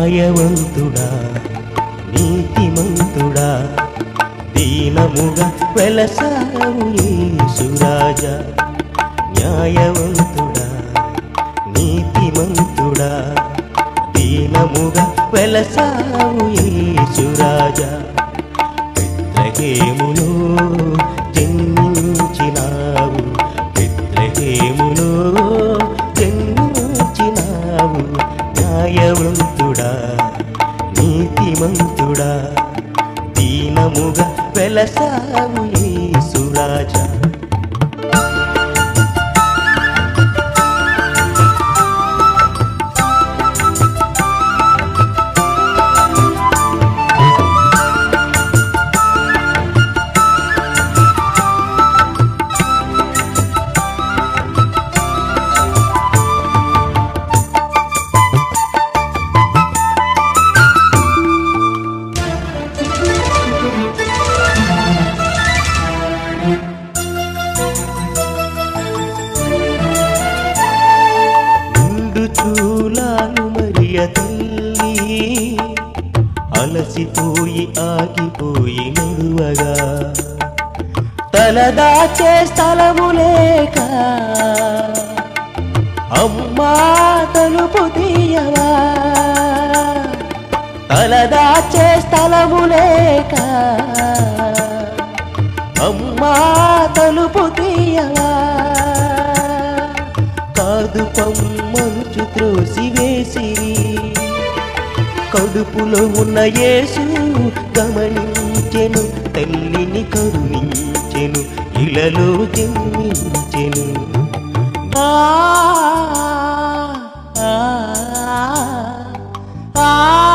న్యాయవంతుడా నీతిమంతుడా దీనముగా వెలసావు యేసురాజా న్యాయవంతుడా నీతిమంతుడా దీనముగా వెలసావు యేసురాజా బెత్లెహేములో జన్మించినావు బెత్లెహేములో జన్మించినావు న్యాయవంతుడా నీతిమంతుడా దీనముగా వెలసావు యేసురాజా చూలాలు మరియ తల్లి అలసిపోయి ఆగిపోయి నడువగా తలదాచే స్థలము లేక అమ్మా తలుపు తీయవా తలదాచే స్థలము లేక అమ్మా తలుపు తీయవా కాదు పమ్మనుచు త్రోసివేసిరి కడుపులో ఉన్న యేసు గమనించెను తల్లిని కరుణించెను ఇలలో జన్మించెను ఆ ఆ ఆ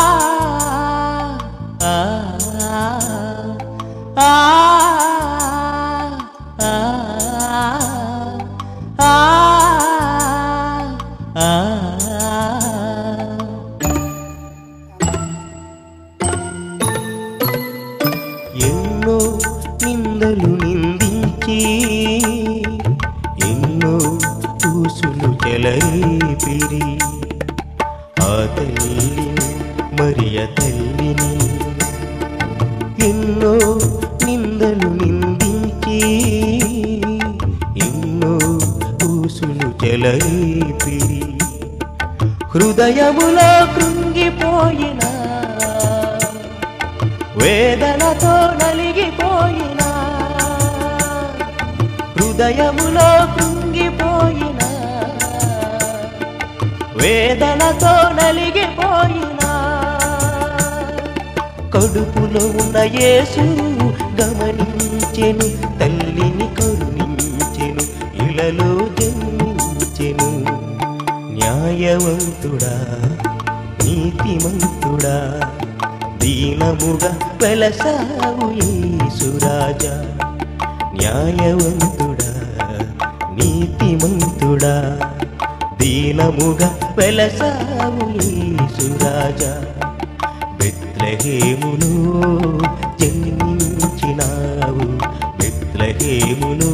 ఎన్నో నిందలు నిందించి ఎన్నో పూసులు చెలరేపిరి ఆ తల్లిని మరియ తల్లిని ఎన్నో నిందలు నిందించి ఎన్నో పూసులు చెలరేపిరి హృదయములో కృంగిపోయిన వేదనతో నలిగిపోయిన హృదయములో కృంగిపోయిన వేదనతో నలిగిపోయిన కడుపులో ఉన్న యేసు గమనించెను తల్లిని కరుణించెను ఇలలో జన్మించెను న్యాయవంతుడా నీతిమంతుడా దీనముగా వెలసావు యేసురాజా న్యాయవంతుడా నీతిమంతుడా దీనముగా వెలసావు యేసురాజా బెత్లెహేములో జన్మించినావు బెత్లెహేములో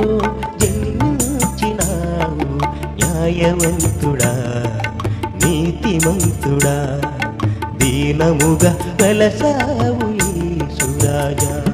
జన్మించినావు న్యాయవంతుడా నీతిమంతుడా దీనముగా వెలసావు యేసురాజా